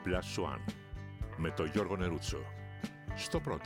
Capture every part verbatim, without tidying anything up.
Plus One με τον Γιώργο Νερούτσο. Στο πρώτο.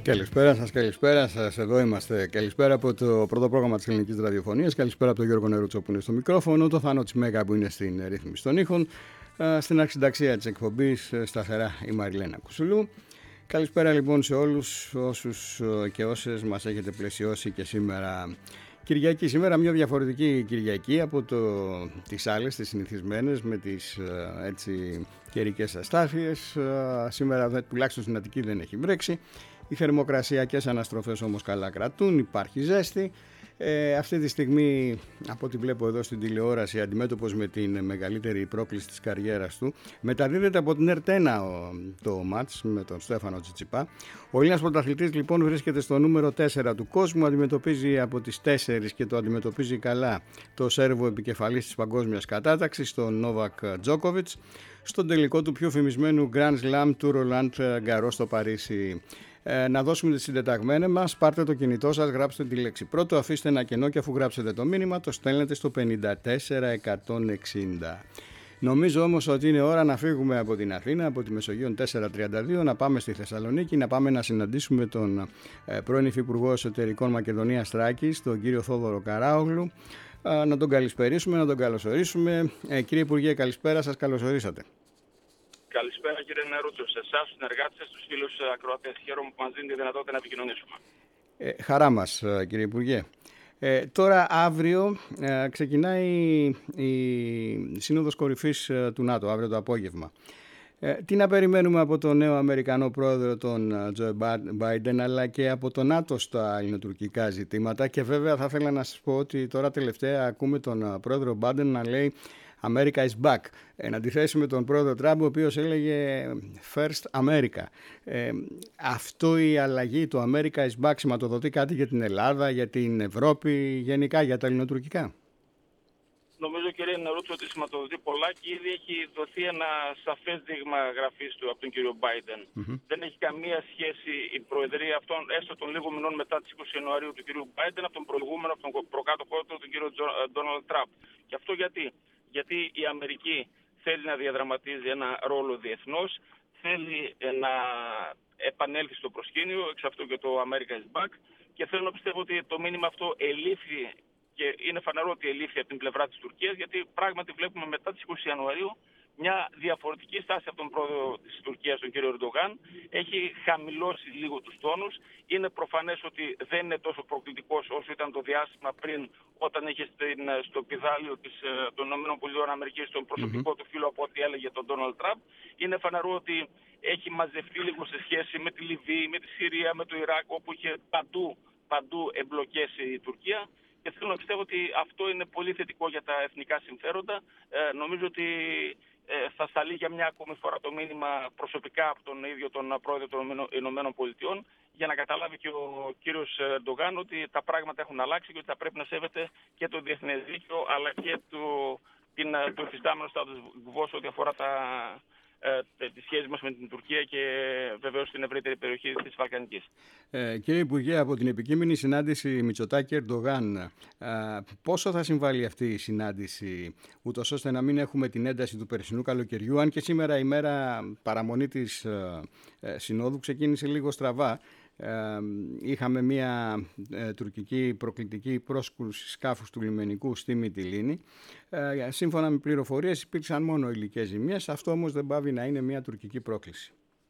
Καλησπέρα σας, καλησπέρα σας. Εδώ είμαστε. Καλησπέρα από το πρώτο πρόγραμμα της Ελληνικής Ραδιοφωνίας. Καλησπέρα από τον Γιώργο Νερούτσο που είναι στο μικρόφωνο, το Θάνο Τσιμέγα που είναι στην ρύθμιση των ήχων, στην αρχισυνταξία της εκπομπής σταθερά η Μαριλένα Κουσουλού. Καλησπέρα λοιπόν σε όλους όσους και όσες μας έχετε πλαισιώσει και σήμερα Κυριακή. Σήμερα μια διαφορετική Κυριακή από το, τις άλλες, τις συνηθισμένες με τις έτσι, καιρικές αστάθειες. Σήμερα τουλάχιστον στην Αττική δεν έχει βρέξει. Οι θερμοκρασιακές αναστροφές όμως καλά κρατούν, υπάρχει ζέστη. Ε, αυτή τη στιγμή, από ό,τι βλέπω εδώ στην τηλεόραση, αντιμέτωπος με την μεγαλύτερη πρόκληση της καριέρας του, μεταδίδεται από την Ερτένα το μάτς με τον Στέφανο Τσιτσιπά. Ο Έλληνας πρωταθλητής λοιπόν βρίσκεται στο νούμερο τέσσερα του κόσμου, αντιμετωπίζει από τις τέσσερις και το αντιμετωπίζει καλά το Σέρβο επικεφαλής της παγκόσμιας κατάταξης, τον Νόβακ Τζόκοβιτς, στον τελικό του πιο φημισμένου Grand Slam του Ρολάντ Γκαρό στο Παρίσι. Ε, να δώσουμε τις συντεταγμένες μας. Πάρτε το κινητό σας, γράψτε τη λέξη πρώτο, αφήστε ένα κενό και αφού γράψετε το μήνυμα το στέλνετε στο πενήντα τέσσερα εκατόν εξήντα. Νομίζω όμως ότι είναι ώρα να φύγουμε από την Αθήνα, από τη Μεσογείων τετρακόσια τριάντα δύο, να πάμε στη Θεσσαλονίκη, να πάμε να συναντήσουμε τον ε, πρώην Υφυπουργό Εσωτερικών Μακεδονίας Θράκης, τον κύριο Θόδωρο Καράογλου, ε, να τον καλησπερίσουμε, να τον καλωσορίσουμε. Ε, κύριε Υπουργέ, καλησπέρα σας, καλωσορίσατε. Καλησπέρα κύριε Νερούτσο, σε εσάς, στους συνεργάτες σας, στους φίλους ακροατές. Χαίρομαι που μας δίνει τη δυνατότητα να επικοινωνήσουμε. Ε, χαρά μας κύριε Υπουργέ. Ε, τώρα αύριο ε, ξεκινάει η Σύνοδος Κορυφής ε, του ΝΑΤΟ, αύριο το απόγευμα. Ε, τι να περιμένουμε από τον νέο Αμερικανό πρόεδρο τον Τζο Μπάιντεν, αλλά και από το ΝΑΤΟ στα ελληνοτουρκικά ζητήματα, και βέβαια θα ήθελα να σας πω ότι τώρα τελευταία ακούμε τον πρόεδρο Μπάιντεν να λέει America is back. Εν αντιθέσει με τον πρόεδρο Τραμπ, ο οποίος έλεγε First America. Ε, αυτό η αλλαγή, το America is back, σηματοδοτεί κάτι για την Ελλάδα, για την Ευρώπη, γενικά για τα ελληνοτουρκικά? Νομίζω κύριε Νερούτσο ότι σηματοδοτεί πολλά και ήδη έχει δοθεί ένα σαφές δείγμα γραφής του από τον κύριο Μπάιντεν. Mm-hmm. Δεν έχει καμία σχέση η προεδρία αυτών, έστω των λίγων μηνών μετά τις είκοσι Ιανουαρίου του κύριου Μπάιντεν, από τον προηγούμενο, από τον προκάτοχό του, τον κύριο Ντόναλντ Τραμπ. Και αυτό γιατί? Γιατί η Αμερική θέλει να διαδραματίζει ένα ρόλο διεθνώς, θέλει να επανέλθει στο προσκήνιο, εξ αυτού και το America is back, και θέλω να πιστεύω ότι το μήνυμα αυτό ελήφθη, και είναι φανερό ότι ελήφθη από την πλευρά της Τουρκίας, γιατί πράγματι βλέπουμε μετά τις είκοσι Ιανουαρίου μια διαφορετική στάση από τον πρόεδρο της Τουρκίας, τον κύριο Ερντογάν. Έχει χαμηλώσει λίγο τους τόνους. Είναι προφανές ότι δεν είναι τόσο προκλητικός όσο ήταν το διάστημα πριν, όταν είχε στην, στο πηδάλιο της, των ΗΠΑ τον προσωπικό mm-hmm. του φίλο από ό,τι έλεγε τον Ντόναλντ Τραμπ. Είναι φανερό ότι έχει μαζευτεί λίγο σε σχέση με τη Λιβύη, με τη Συρία, με το Ιράκ, όπου είχε παντού, παντού εμπλοκές η Τουρκία. Και θέλω να πιστεύω ότι αυτό είναι πολύ θετικό για τα εθνικά συμφέροντα. Ε, νομίζω ότι ε, θα σταλεί για μια ακόμη φορά το μήνυμα προσωπικά από τον ίδιο τον πρόεδρο των Ηνωμένων Πολιτειών, για να καταλάβει και ο κύριος Ερντογάν ότι τα πράγματα έχουν αλλάξει και ότι θα πρέπει να σέβεται και το διεθνές δίκαιο, αλλά και το, την, το εφιστάμενο status quo ό,τι αφορά τα, ε, τις σχέσεις μας με την Τουρκία και βεβαίως την ευρύτερη περιοχή της Βαλκανικής. Ε, κύριε Υπουργέ, από την επικείμενη συνάντηση Μητσοτάκη-Ερντογάν, ε, πόσο θα συμβάλλει αυτή η συνάντηση, ούτως ώστε να μην έχουμε την ένταση του περσινού καλοκαιριού, αν και σήμερα η μέρα παραμονή της ε, ε, συνόδου ξεκίνησε λίγο στραβά. Ε, είχαμε μια ε, τουρκική προκλητική πρόσκρουση σκάφους του λιμενικού στη Μυτιλήνη. Ε, σύμφωνα με πληροφορίες υπήρξαν μόνο υλικές ζημιές. Αυτό όμως δεν πάβει να είναι μια τουρκική πρόκληση.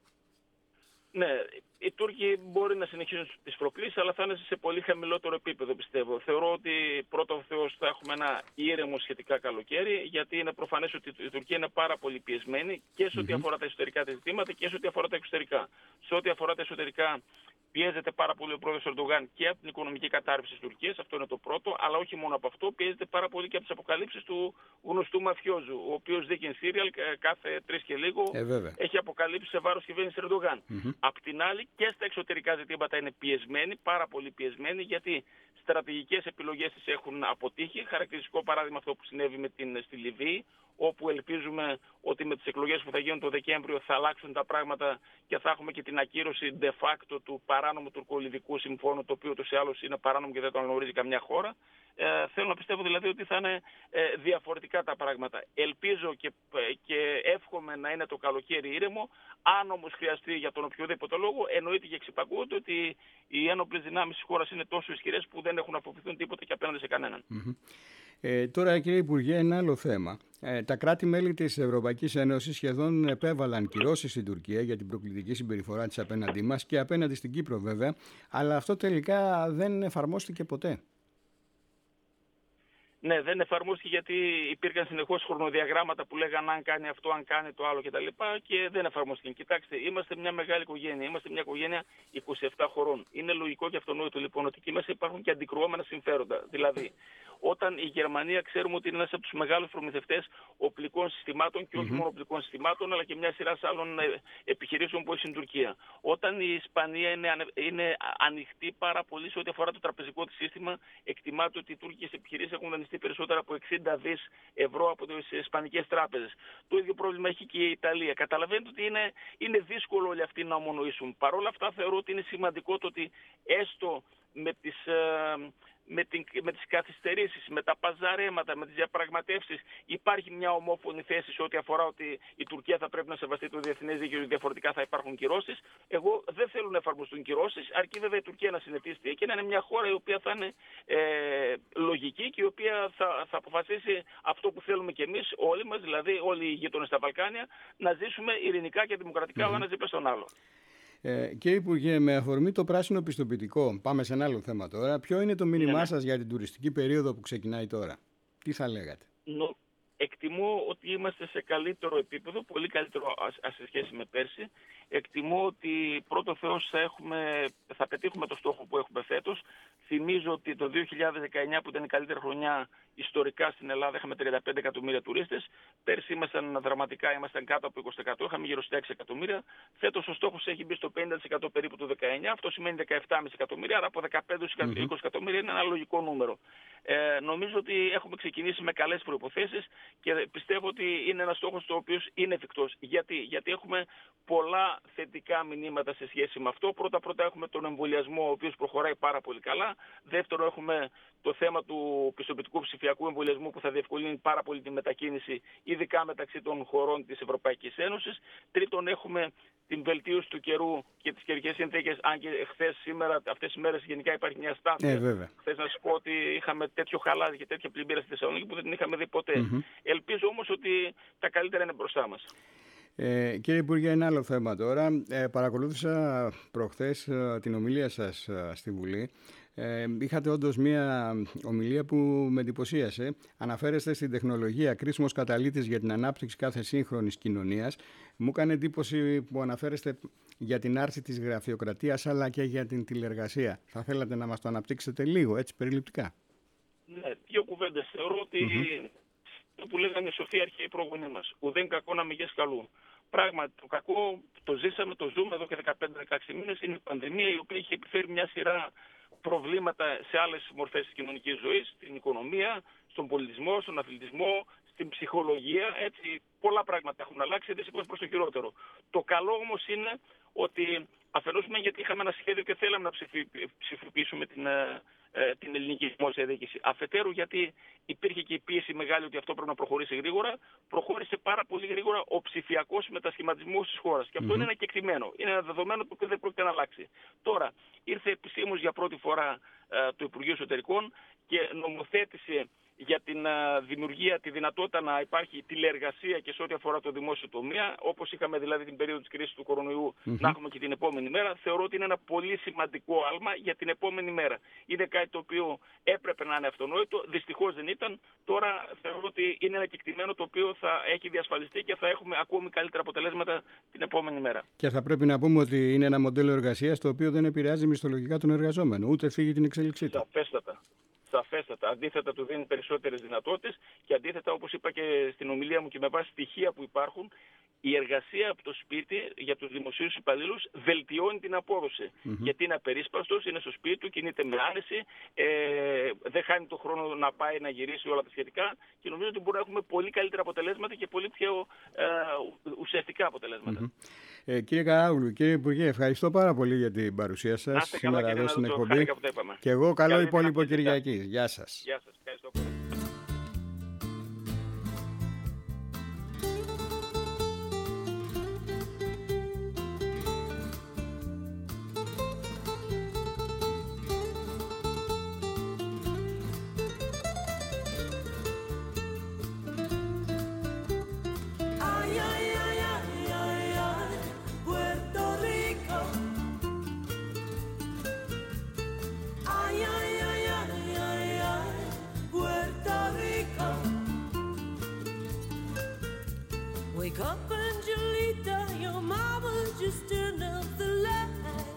Ναι, οι Τούρκοι μπορεί να συνεχίσουν τις προκλήσεις, αλλά θα είναι σε πολύ χαμηλότερο επίπεδο, πιστεύω. Θεωρώ ότι πρώτο ο Θεός θα έχουμε ένα ήρεμο σχετικά καλοκαίρι, γιατί είναι προφανές ότι η Τουρκία είναι πάρα πολύ πιεσμένη και σε ό,τι mm-hmm. αφορά τα εσωτερικά της ζητήματα και σε ό,τι αφορά τα εξωτερικά. Σε ό,τι αφορά τα εσωτερικά, πιέζεται πάρα πολύ ο πρόεδρος Ερντογάν και από την οικονομική κατάρρευση της Τουρκίας, αυτό είναι το πρώτο, αλλά όχι μόνο από αυτό, πιέζεται πάρα πολύ και από τις αποκαλύψεις του γνωστού μαφιόζου, ο οποίος δίκην Σύριαλ κάθε τρεις και λίγο ε, έχει αποκαλύψει σε βάρος κυβέρνησης Ερντογάν. Mm-hmm. Απ' την άλλη και στα εξωτερικά ζητήματα είναι πιεσμένοι, πάρα πολύ πιεσμένοι, γιατί στρατηγικές επιλογές τις έχουν αποτύχει. Χαρακτηριστικό παράδειγμα αυτό που συνέβη με την, στη Λιβύη, όπου ελπίζουμε ότι με τις εκλογές που θα γίνουν το Δεκέμβριο θα αλλάξουν τα πράγματα και θα έχουμε και την ακύρωση de facto του παράνομου τουρκο-λιβικού συμφώνου, το οποίο ούτως ή άλλως είναι παράνομο και δεν το αναγνωρίζει καμιά χώρα. Ε, θέλω να πιστεύω δηλαδή ότι θα είναι ε, διαφορετικά τα πράγματα. Ελπίζω και, και εύχομαι να είναι το καλοκαίρι ήρεμο. Αν όμως χρειαστεί για τον οποιοδήποτε λόγο, εννοείται και εξυπακούεται ότι οι ένοπλες δυνάμεις της χώρας είναι τόσο ισχυρές που δεν έχουν αποφυθούν τίποτα και απέναντι σε κανέναν. Mm-hmm. Ε, τώρα, κύριε Υπουργέ, ένα άλλο θέμα. Ε, τα κράτη-μέλη της Ευρωπαϊκής Ένωσης σχεδόν επέβαλαν κυρώσεις στην Τουρκία για την προκλητική συμπεριφορά της απέναντί μας και απέναντι στην Κύπρο, βέβαια, αλλά αυτό τελικά δεν εφαρμόστηκε ποτέ. Ναι, δεν εφαρμόστηκε γιατί υπήρχαν συνεχώς χρονοδιαγράμματα που λέγανε αν κάνει αυτό, αν κάνει το άλλο κτλ. Και δεν εφαρμόστηκε. Κοιτάξτε, είμαστε μια μεγάλη οικογένεια. Είμαστε μια οικογένεια είκοσι επτά χωρών. Είναι λογικό και αυτονόητο λοιπόν ότι εκεί μέσα υπάρχουν και αντικρουόμενα συμφέροντα. Δηλαδή, όταν η Γερμανία ξέρουμε ότι είναι ένας από τους μεγάλους προμηθευτές οπλικών συστημάτων και όχι mm-hmm. μόνο οπλικών συστημάτων, αλλά και μια σειρά άλλων επιχειρήσεων που έχει στην Τουρκία. Όταν η Ισπανία είναι, είναι ανοιχτή πάρα πολύ σε ό,τι αφορά το τραπεζικό της σύστημα, εκτιμάται ότι οι τουρκικές επιχειρήσεις έχουν δανειστεί περισσότερα από εξήντα δις ευρώ από τις ισπανικές τράπεζες. Το ίδιο πρόβλημα έχει και η Ιταλία. Καταλαβαίνετε ότι είναι, είναι δύσκολο όλοι αυτοί να ομονοήσουν. Παρ' όλα αυτά θεωρώ ότι είναι σημαντικό το ότι έστω με τις... Με, την, με τις καθυστερήσεις, με τα παζαρέματα, με τις διαπραγματεύσεις υπάρχει μια ομόφωνη θέση σε ό,τι αφορά ότι η Τουρκία θα πρέπει να σεβαστεί το διεθνές δίκαιο, διαφορετικά θα υπάρχουν κυρώσεις. Εγώ δεν θέλω να εφαρμοστούν κυρώσεις, αρκεί βέβαια η Τουρκία να συνετιστεί και να είναι μια χώρα η οποία θα είναι ε, λογική και η οποία θα, θα αποφασίσει αυτό που θέλουμε κι εμείς όλοι μας, δηλαδή όλοι οι γείτονες στα Βαλκάνια, να ζήσουμε ειρηνικά και δημοκρατικά mm-hmm. ο ένας δίπλα στον άλλο. Ε, κύριε Υπουργέ, με αφορμή το πράσινο πιστοποιητικό, πάμε σε ένα άλλο θέμα τώρα. Ποιο είναι το μήνυμά ναι, σας για την τουριστική περίοδο που ξεκινάει τώρα? Τι θα λέγατε? Νο, εκτιμώ ότι είμαστε σε καλύτερο επίπεδο, πολύ καλύτερο σε σχέση με πέρσι. Εκτιμώ ότι πρώτο Θεός θα, έχουμε, θα πετύχουμε το στόχο που έχουμε φέτος. Θυμίζω ότι το δύο χιλιάδες δεκαεννιά που ήταν η καλύτερη χρονιά ιστορικά στην Ελλάδα είχαμε τριάντα πέντε εκατομμύρια τουρίστες. Πέρσι ήμασταν δραματικά, ήμασταν κάτω από είκοσι τοις εκατό, είχαμε γύρω στα έξι εκατομμύρια. Φέτος ο στόχος έχει μπει στο πενήντα τοις εκατό περίπου του δεκαεννιά, αυτό σημαίνει δεκαεπτά κόμμα πέντε εκατομμύρια, άρα από δεκαπέντε έως είκοσι εκατομμύρια είναι ένα λογικό νούμερο. Ε, νομίζω ότι έχουμε ξεκινήσει με καλές προϋποθέσεις και πιστεύω ότι είναι ένας στόχος ο οποίος είναι εφικτός. Γιατί? Γιατί έχουμε πολλά θετικά μηνύματα σε σχέση με αυτό. Πρώτα-πρώτα έχουμε τον εμβολιασμό, ο οποίος προχωράει πάρα πολύ καλά. Δεύτερο, έχουμε το θέμα του πιστοποιητικού ψηφιακού εμβολιασμού που θα διευκολύνει πάρα πολύ τη μετακίνηση, ειδικά μεταξύ των χωρών της Ευρωπαϊκής Ένωσης. Τρίτον, έχουμε την βελτίωση του καιρού και τις καιρικές συνθήκες, αν και χθες, σήμερα, αυτές τις μέρες γενικά υπάρχει μια στάθμη. Ε, βέβαια. Χθες να σας πω ότι είχαμε τέτοιο χαλάζι και τέτοια πλημμύρα στη Θεσσαλονίκη που δεν την είχαμε δει ποτέ. Mm-hmm. Ελπίζω όμως ότι τα καλύτερα είναι μπροστά μας. Ε, κύριε Υπουργέ, ένα άλλο θέμα τώρα. Ε, παρακολούθησα προχθές ε, την ομιλία σας ε, στη Βουλή. Ε, είχατε όντως μία ομιλία που με εντυπωσίασε. Αναφέρεστε στην τεχνολογία κρίσιμος καταλύτης για την ανάπτυξη κάθε σύγχρονης κοινωνίας. Μου έκανε εντύπωση που αναφέρεστε για την άρση της γραφειοκρατίας αλλά και για την τηλεργασία. Θα θέλατε να μας το αναπτύξετε λίγο, έτσι περιληπτικά? Ναι, δύο κουβέντες. Θεωρώ ότι mm-hmm. το που λέγανε οι σοφοί αρχαίοι πρόγονοι μας, ουδέν κακό να μηγές καλού. Πράγματι, το κακό το ζήσαμε, το ζούμε εδώ και δεκαπέντε δεκαέξι μήνες. Είναι η πανδημία η οποία έχει επιφέρει μια σειρά προβλήματα σε άλλες μορφές της κοινωνικής ζωής, στην οικονομία, στον πολιτισμό, στον αθλητισμό, στην ψυχολογία. Έτσι, πολλά πράγματα έχουν αλλάξει, δυστυχώς προς το χειρότερο. Το καλό όμως είναι ότι αφενός μεν γιατί είχαμε ένα σχέδιο και θέλαμε να ψηφιοποιήσουμε την, ε, την ελληνική δημόσια διοίκηση. Αφετέρου γιατί υπήρχε και η πίεση μεγάλη ότι αυτό πρέπει να προχωρήσει γρήγορα. Προχώρησε πάρα πολύ γρήγορα ο ψηφιακός μετασχηματισμός της χώρας. Και αυτό mm-hmm. είναι ένα κεκτημένο. Είναι ένα δεδομένο το οποίο δεν πρόκειται να αλλάξει. Τώρα, ήρθε επισήμως για πρώτη φορά ε, το Υπουργείο Εσωτερικών και νομοθέτησε για την uh, δημιουργία, τη δυνατότητα να υπάρχει τηλεεργασία και σε ό,τι αφορά το δημόσιο τομέα, όπως είχαμε δηλαδή την περίοδο της κρίσης του κορονοϊού mm-hmm. να έχουμε και την επόμενη μέρα. Θεωρώ ότι είναι ένα πολύ σημαντικό άλμα για την επόμενη μέρα. Είναι κάτι το οποίο έπρεπε να είναι αυτονόητο, δυστυχώς δεν ήταν. Τώρα θεωρώ ότι είναι ένα κεκτημένο το οποίο θα έχει διασφαλιστεί και θα έχουμε ακόμη καλύτερα αποτελέσματα την επόμενη μέρα. Και θα πρέπει να πούμε ότι είναι ένα μοντέλο εργασίας το οποίο δεν επηρεάζει μισθολογικά τον εργαζόμενο, ούτε φύγει την εξέλιξή του. Σαφέστατα. Σαφέστατα. Αντίθετα του δίνει περισσότερες δυνατότητες και αντίθετα, όπως είπα και στην ομιλία μου και με βάση στοιχεία που υπάρχουν, η εργασία από το σπίτι για τους δημοσίους υπαλλήλους βελτιώνει την απόδοση. Mm-hmm. Γιατί είναι απερίσπαστος, είναι στο σπίτι του, κινείται με άνεση, ε, δεν χάνει τον χρόνο να πάει να γυρίσει όλα τα σχετικά και νομίζω ότι μπορούμε να έχουμε πολύ καλύτερα αποτελέσματα και πολύ πιο ε, ουσιαστικά αποτελέσματα. Mm-hmm. Ε, κύριε Καράγλου, κύριε Υπουργέ, ευχαριστώ πάρα πολύ για την παρουσία σας Άστε σήμερα καλά, εδώ στην εκπομπή. Και εγώ καλό υπόλοιπο Κυριακής. Γεια σας. Γεια σας. Ευχαριστώ πολύ. Wake up, Angelita, your mama just turned up the light.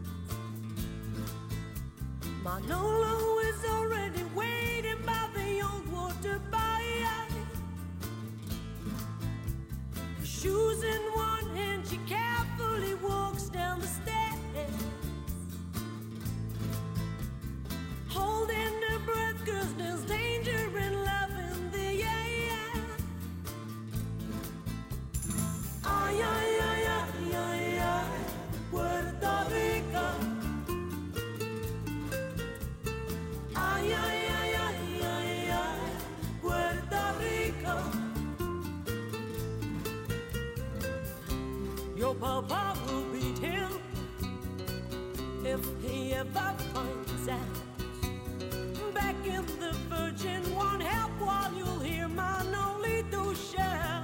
Manolo is already waiting by the old water bite. Shoes in one hand, she carefully walks down the stairs. Holding her breath, 'cause there's danger in love in the air. Ay, ay, ay, ay, ay, ay, Puerto Rico. Ay, ay, ay, ay, ay, ay, Puerto Rico. Your papa will beat him if he ever finds out. Back in the Virgin won't help while you'll hear Manolito shout.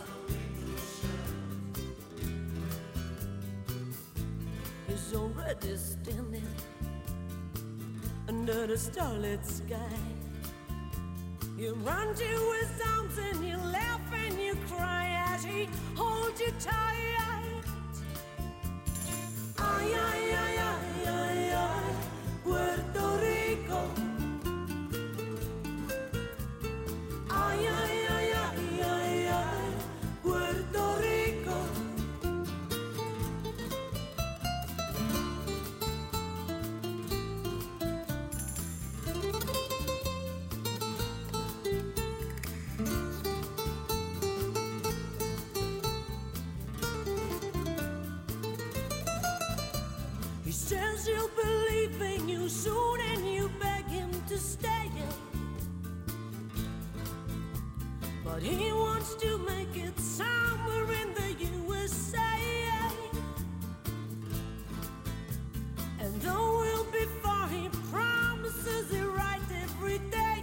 He's already standing under the starlit sky. You run to his arms and you laugh and you cry as he holds you tight. Ay, ay, ay, ay, ay, ay, Puerto Rico. Ay, ay, ay, ay, ay, ay, Puerto Rico. He says he'll believe in you soon and you beg him to stay. But he wants to make it somewhere in the U S A. And though we'll be far, he promises it right every day.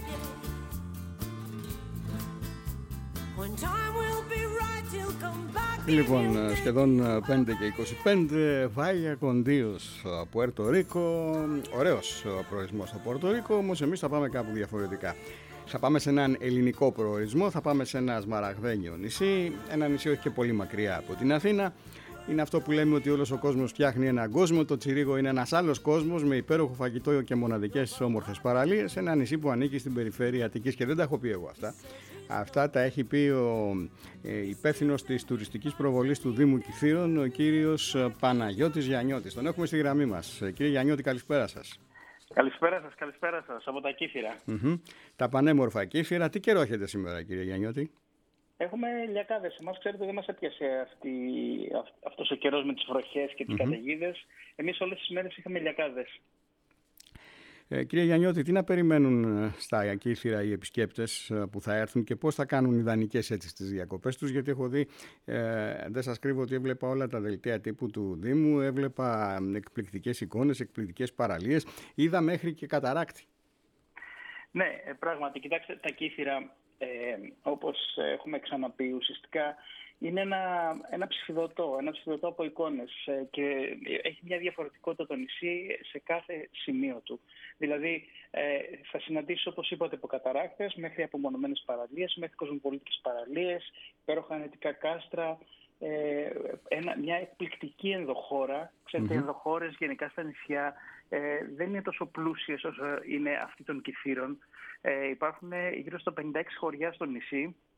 When time will be right, he'll come back. Λοιπόν, σχεδόν πέντε και είκοσι πέντε, Βάγια Κοντίος, Πουέρτο Ρίκο. Ωραίος προορισμός στο Πουέρτο Ρίκο, όμως εμείς θα πάμε κάπου διαφορετικά. Θα πάμε σε έναν ελληνικό προορισμό, θα πάμε σε ένα σμαραγδένιο νησί, ένα νησί όχι και πολύ μακριά από την Αθήνα. Είναι αυτό που λέμε ότι όλος ο κόσμος φτιάχνει έναν κόσμο. Το Τσιρίγο είναι ένας άλλος κόσμος με υπέροχο φαγητό και μοναδικές όμορφες παραλίες. Ένα νησί που ανήκει στην περιφέρεια Αττικής και δεν τα έχω πει εγώ αυτά. Αυτά τα έχει πει ο ε, υπεύθυνος της τουριστικής προβολής του Δήμου Κηφείρων, ο κύριος Παναγιώτης Γιαννιώτης. Τον έχουμε στη γραμμή μας. Κύριε Γιαννιώτη, καλησπέρα σας. Καλησπέρα σας, καλησπέρα σας από τα Κύφυρα. Mm-hmm. Τα πανέμορφα Κύφυρα. Τι καιρό έχετε σήμερα, κύριε Γιαννιώτη? Έχουμε λιακάδες. Εμάς, ξέρετε, δεν μας έπιασε αυτή, αυτός ο καιρός με τις βροχές και τις mm-hmm. καταιγίδες. Εμείς όλες τις μέρες είχαμε λιακάδες. Ε, κύριε Γιαννιώτη, τι να περιμένουν στα Κύφυρα οι επισκέπτες που θα έρθουν και πώς θα κάνουν ιδανικές έτσι στις διακοπές τους? Γιατί έχω δει, ε, δεν σας κρύβω ότι έβλεπα όλα τα δελτία τύπου του Δήμου, έβλεπα εκπληκτικές εικόνες, εκπληκτικές παραλίες, είδα μέχρι και καταράκτη. Ναι, πράγματι, κοιτάξτε, τα Κύφυρα, ε, όπως έχουμε ξαναπεί, ουσιαστικά είναι ένα, ένα ψηφιδωτό, ένα ψηφιδωτό από εικόνες και έχει μια διαφορετικότητα το νησί σε κάθε σημείο του. Δηλαδή ε, θα συναντήσεις, όπως είπατε, από καταράκτες μέχρι απομονωμένες παραλίες, μέχρι κοσμοπολίτικες παραλίες, υπέροχα ανετικά κάστρα, ε, ένα, μια εκπληκτική ενδοχώρα. Ξέρετε, οι mm-hmm. ενδοχώρες γενικά στα νησιά ε, δεν είναι τόσο πλούσιες όσο είναι αυτή των Κηφείρων. Ε, υπάρχουν γύρω στα πενήντα έξι χωριά στο νησί.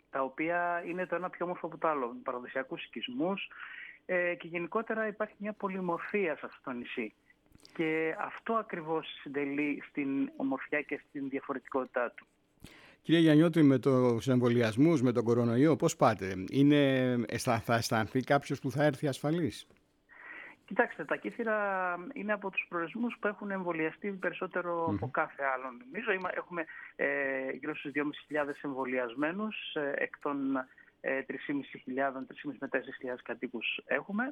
τα οποία είναι το ένα πιο όμορφο από το άλλο, με παραδοσιακούς οικισμούς ε, και γενικότερα υπάρχει μια πολυμορφία σε αυτό το νησί. Και αυτό ακριβώς συντελεί στην ομορφιά και στην διαφορετικότητά του. Κύριε Γιαννιώτη, με τους εμβολιασμούς, με τον κορονοϊό, πώς πάτε? Είναι, θα αισθανθεί κάποιος που θα έρθει ασφαλής? Κοιτάξτε, τα Κύθυρα είναι από τους προορισμούς που έχουν εμβολιαστεί περισσότερο mm. από κάθε άλλον. Νομίζω έχουμε ε, γύρω στους δυόμισι χιλιάδες εμβολιασμένους, ε, εκ των ε, τρεις χιλιάδες πεντακόσιους, τρεις χιλιάδες με τέσσερις χιλιάδες κατοίκους έχουμε.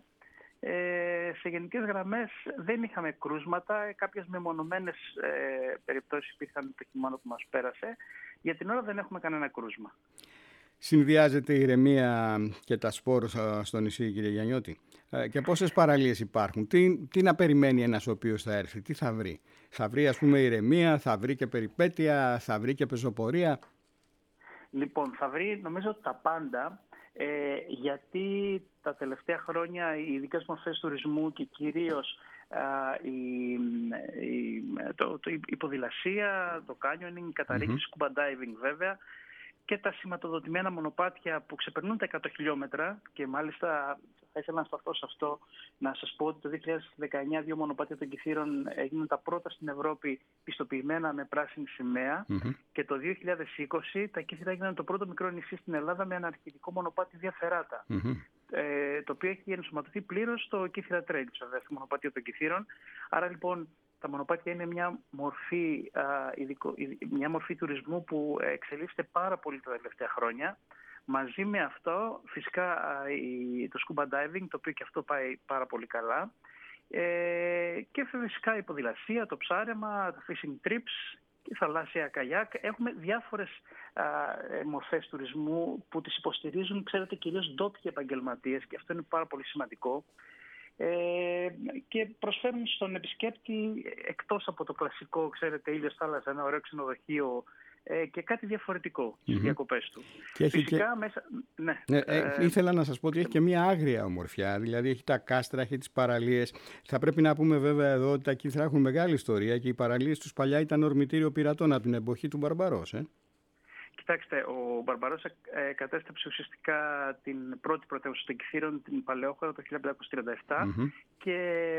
Ε, σε γενικές γραμμές δεν είχαμε κρούσματα, κάποιες μεμονωμένες ε, περιπτώσεις υπήρχαν το χειμώνα που μας πέρασε. Για την ώρα δεν έχουμε κανένα κρούσμα. Συνδυάζεται η ηρεμία και τα σπορ στο νησί, κύριε Γιαννιώτη? Και πόσες παραλίες υπάρχουν? Τι, τι να περιμένει ένας ο οποίος θα έρθει? Τι θα βρει? Θα βρει, ας πούμε, ηρεμία, θα βρει και περιπέτεια, θα βρει και πεζοπορία? Λοιπόν, θα βρει νομίζω τα πάντα, ε, γιατί τα τελευταία χρόνια οι ειδικές μορφές τουρισμού και κυρίως α, η, η, το, το, η ποδηλασία, το canyoning, η καταρρύχηση, mm-hmm. scuba diving βέβαια, και τα σηματοδοτημένα μονοπάτια που ξεπερνούν τα εκατό χιλιόμετρα, και μάλιστα θα ήθελα να σταθώ σε αυτό, να σας πω ότι το δύο χιλιάδες δεκαεννιά δύο μονοπάτια των Κιθήρων έγιναν τα πρώτα στην Ευρώπη πιστοποιημένα με πράσινη σημαία, mm-hmm. και το δύο χιλιάδες είκοσι τα Κύθυρα έγιναν το πρώτο μικρό νησί στην Ελλάδα με αναρχητικό μονοπάτι διαφεράτα, mm-hmm. ε, το οποίο έχει ενσωματωθεί πλήρως στο Κύθυρα Trail, στο μονοπάτιο των Κιθήρων. Άρα λοιπόν τα μονοπάτια είναι μια μορφή, α, ειδικο, μια μορφή τουρισμού που εξελίσσεται πάρα πολύ τα τελευταία χρόνια. Μαζί με αυτό φυσικά α, η, το scuba diving, το οποίο και αυτό πάει πάρα πολύ καλά. Ε, και φυσικά η ποδηλασία, το ψάρεμα, τα fishing trips, η θαλάσσια καγιάκ. Έχουμε διάφορες α, μορφές τουρισμού που τις υποστηρίζουν, ξέρετε, κυρίως ντόπιοι επαγγελματίες, και αυτό είναι πάρα πολύ σημαντικό. Ε, και προσφέρουν στον επισκέπτη, εκτός από το κλασικό, ξέρετε, ήλιος, θάλασσα, ένα ωραίο ξενοδοχείο, ε, και κάτι διαφορετικό στις mm-hmm. διακοπές του. Και Φυσικά και... μέσα... Ναι, ναι, ε, ε, ήθελα να σας πω ότι έχει και μια άγρια ομορφιά, δηλαδή έχει τα κάστρα, έχει τις παραλίες. Θα πρέπει να πούμε βέβαια εδώ ότι τα Κύθυρα έχουν μεγάλη ιστορία και οι παραλίες τους παλιά ήταν ορμητήριο πειρατών από την εποχή του Μπαρμπαρός. Ε? Κοιτάξτε, ο Μπαρμπαρός ε, κατέστρεψε ουσιαστικά την πρώτη πρωτεύουσα των Κιθήρων, την Παλαιόχώρα, το χίλια πεντακόσια τριάντα επτά, mm-hmm. και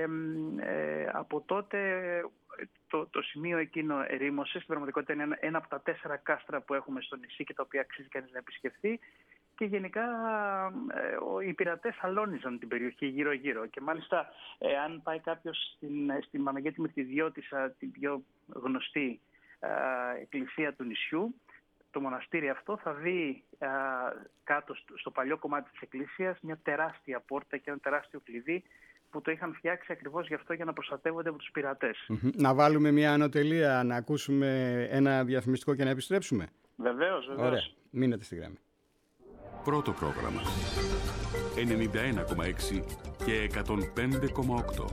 ε, από τότε το, το σημείο εκείνο ερήμωσης. Στην πραγματικότητα είναι ένα, ένα από τα τέσσερα κάστρα που έχουμε στο νησί και τα οποία αξίζει κανείς να επισκεφθεί. Και γενικά ε, οι πειρατές αλώνιζαν την περιοχή γύρω-γύρω. Και μάλιστα, ε, αν πάει κάποιος στην, στην Παναγιώτη Μυρτιδιώτισσα, την πιο γνωστή ε, εκκλησία του νησιού, το μοναστήρι αυτό, θα δει α, κάτω στο, στο παλιό κομμάτι της εκκλησίας μια τεράστια πόρτα και ένα τεράστιο κλειδί που το είχαν φτιάξει ακριβώς γι' αυτό, για να προστατεύονται από τους πειρατές. Mm-hmm. Να βάλουμε μια ανωτελεία, να ακούσουμε ένα διαφημιστικό και να επιστρέψουμε. Βεβαίως, βεβαίως. Ωραία, μείνετε στη γραμμή. Πρώτο πρόγραμμα ενενήντα ένα κόμμα έξι και εκατόν πέντε κόμμα οκτώ.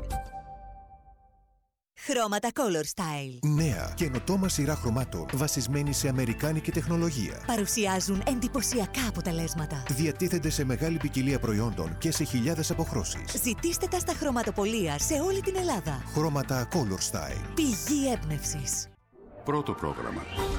Χρώματα Color Style. Νέα, καινοτόμα σειρά χρωμάτων βασισμένη σε αμερικάνικη τεχνολογία. Παρουσιάζουν εντυπωσιακά αποτελέσματα. Διατίθενται σε μεγάλη ποικιλία προϊόντων και σε χιλιάδες αποχρώσεις. Ζητήστε τα στα χρωματοπωλεία σε όλη την Ελλάδα. Χρώματα Color Style. Πηγή έμπνευσης. Πρώτο πρόγραμμα.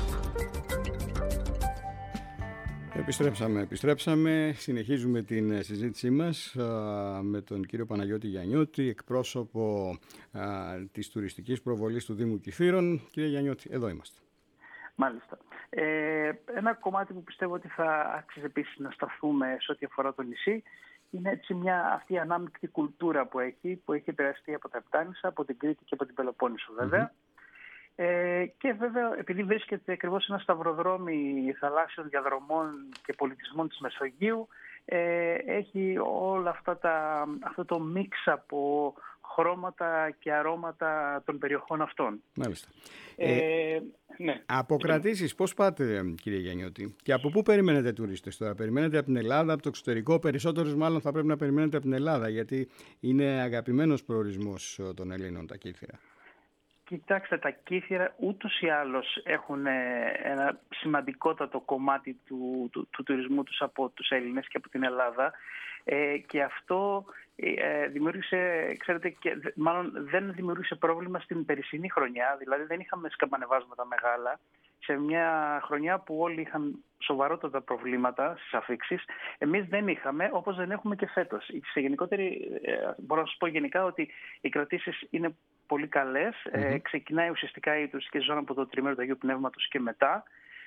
Επιστρέψαμε, επιστρέψαμε. Συνεχίζουμε την συζήτησή μας α, με τον κύριο Παναγιώτη Γιαννιώτη, εκπρόσωπο α, της τουριστικής προβολής του Δήμου Κιθήρων. Κύριε Γιαννιώτη, εδώ είμαστε. Μάλιστα. Ε, ένα κομμάτι που πιστεύω ότι θα άξιζε επίσης να σταθούμε σε ό,τι αφορά το νησί είναι έτσι μια, αυτή η ανάμεικτη κουλτούρα που έχει, που έχει επηρεαστεί από τα Επτάνησα, από την Κρήτη και από την Πελοπόννησο βέβαια. Mm-hmm. Ε, και βέβαια, επειδή βρίσκεται ακριβώς σε ένα σταυροδρόμι θαλάσσιων διαδρομών και πολιτισμών της Μεσογείου, ε, έχει όλα αυτά τα, αυτό το μίξ από χρώματα και αρώματα των περιοχών αυτών. Μάλιστα. Ε, ε, ναι. Αποκρατήσεις, πώς πάτε, κύριε Γιαννιώτη, και από πού περιμένετε τουρίστες τώρα? Περιμένετε από την Ελλάδα, από το εξωτερικό? Περισσότερους μάλλον θα πρέπει να περιμένετε από την Ελλάδα, γιατί είναι αγαπημένος προορισμός των Ελλήνων τα Κύθυρα. Κοιτάξτε, τα Κύθυρα ούτως ή άλλως έχουν ένα σημαντικότατο κομμάτι του, του, του τουρισμού τους από τους Έλληνες και από την Ελλάδα, ε, και αυτό ε, δημιούργησε, ξέρετε, και, μάλλον δεν δημιούργησε πρόβλημα στην περσινή χρονιά, δηλαδή δεν είχαμε σκαμπανεβάσματα μεγάλα. σε μια χρονιά που όλοι είχαν σοβαρότατα προβλήματα στις αφήξεις. Εμείς δεν είχαμε, όπως δεν έχουμε και φέτος. Σε γενικότερη, μπορώ να σας πω γενικά ότι οι κρατήσεις είναι πολύ καλές. Mm-hmm. Ε, ξεκινάει ουσιαστικά η τουριστική σεζόν από το τριμέρο του Αγίου Πνεύματος και μετά.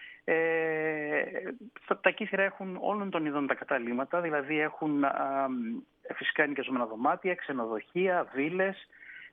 Ε, τα κύθυρα έχουν όλων των ειδών τα καταλύματα, δηλαδή έχουν α, φυσικά ενοικιαζόμενα δωμάτια, ξενοδοχεία, βίλες